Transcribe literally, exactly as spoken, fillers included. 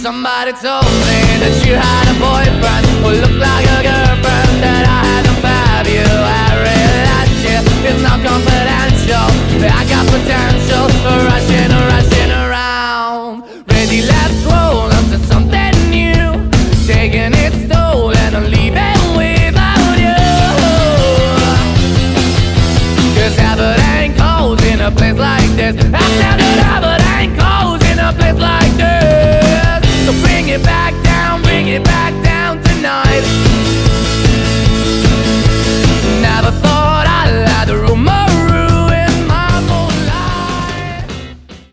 Somebody told me that you had a boyfriend who looked like a girlfriend that I had to fab you. I realized shit is not confidential. I got potential for rushing, rushing around. Ready, let's roll onto something new, taking its toll and I'm leaving without you. Cause heaven ain't cold in a place like this. I said that heaven ain't cold in a place like this. So bring it back down, bring it back